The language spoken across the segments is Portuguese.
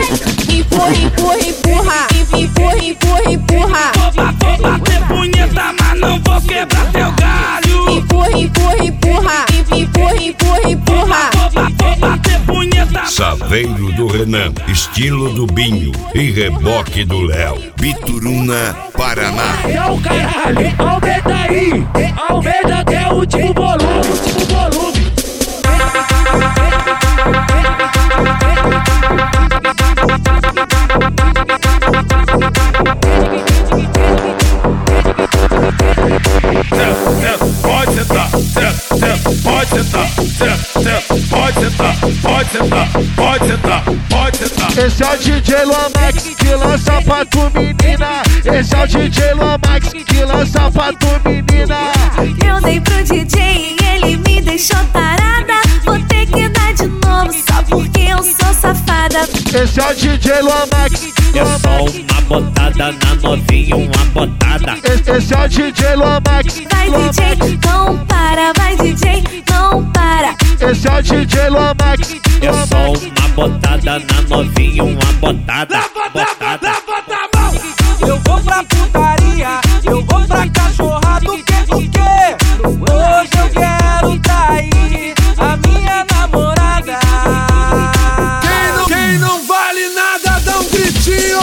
Empurra, empurra, empurra. Empurra, empurra, empurra. Vou bater punheta, mas não vou quebrar teu galho. Empurra, empurra, empurra. Empurra, empurra, empurra. Vou bater punheta. Saveiro do Renan, estilo do Binho e reboque do Léo. Bituruna, Paraná. É o caralho, aumenta aí. Aumenta até o último volume, último volume. Pode sentar, pode sentar, pode sentar, pode sentar, pode sentar, pode sentar. Esse é o DJ Luan Max que lança pra tu menina. Esse é o DJ Luan Max que lança pra tu menina. Eu dei pro DJ e ele me deixou tarada. Vou ter que dar de novo só porque eu sou safada. Esse é o DJ Luan Max. É só uma botada na novinha, uma botada. Esse é o DJ Luan Max. Vai DJ, não para, vai DJ, não para. Esse é o DJ Luan Max. É só uma botada na novinha, uma botada. Botada. Eu vou pra putaria, eu vou pra cachorrada, o que? Hoje eu quero trair a minha namorada. Quem não vale nada, dá um gritinho.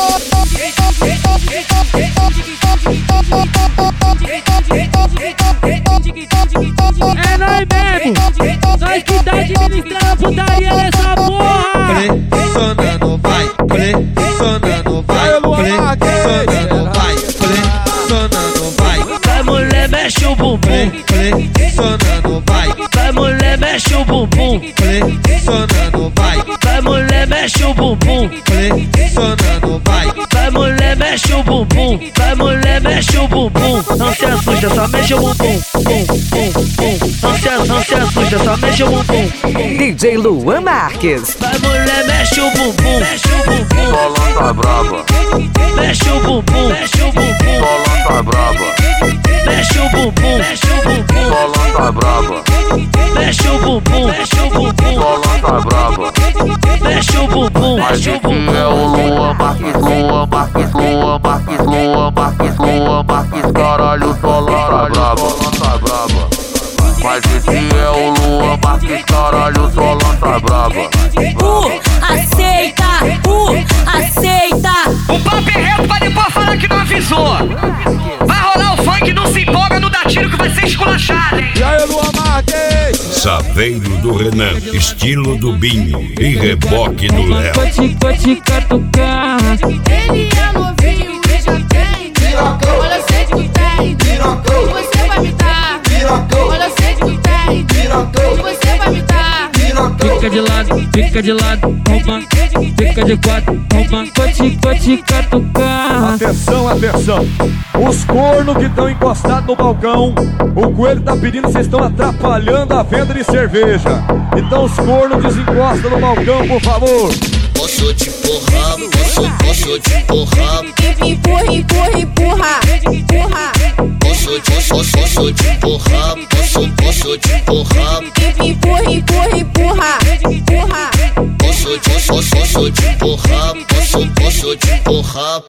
É nóis mesmo, nós que tá administrando a putaria nessa porra. Flexionando vai, flexionando vai, flexionando vai, flexionando vai. Vai mulher, mexe o bumbum. Flexionando vai, Vai mulher, mexe o bumbum. flexionando vai, Vai mulher, mexe o bumbum. flexionando vai. Vai mulher, mexe o bumbum. Vai mulher, mexe o bumbum. Não se assusta, só mexe o bumbum. Bum, bum, bum. Não se assusta, só mexe o bumbum. DJ Luan Marques. Vai mulher, mexe o bumbum. Mexe o bumbum. Solão tá brava, Mexe o bumbum. Mexe o bumbum. Solão tá brava, Mexe o bumbum. Mexe o bumbum. Solão tá brava, Mexe o bumbum. Mexe o bumbum. Solão tá brava. Mexe o bumbum. Mas Mexe o esse bumbum. é o Luan Marques, Luan Marques, Luan Marques, Luan Marques, Luan Marques, caralho, Solão tá brava, Solão tá brava. Mas esse é o Luan Marques, caralho, Solão tá brava. Aceita, aceita. O papo é reto pra depois falar que não avisou. Vai rolar o funk, não se empolga, não dá tiro que vai ser esculachado, hein? E aí, Luan Marques? Saveiro do Renan, estilo do Binho e reboque do Léo. Vou te catucar. Ele é novinho e já tem pirocão. Olha, eu sei que tem pirocão. E você vai me dar pirocão. Olha, eu sei que tem pirocão. E você vai me dar pirocão. Fica de lado, rouba. Fica de quatro, rouba. Vou te catucar. Atenção, atenção. Os cornos que estão encostados no balcão, o coelho tá pedindo, vocês estão atrapalhando a venda de cerveja. Então os cornos desencostam no balcão, por favor. Posso te empurrar, posso te empurrar. Empurra, empurra, empurra. Empurra. Posso te empurrar, posso te empurrar. Empurra, empurra, empurra. Empurra. Posso te empurrar, posso te empurrar.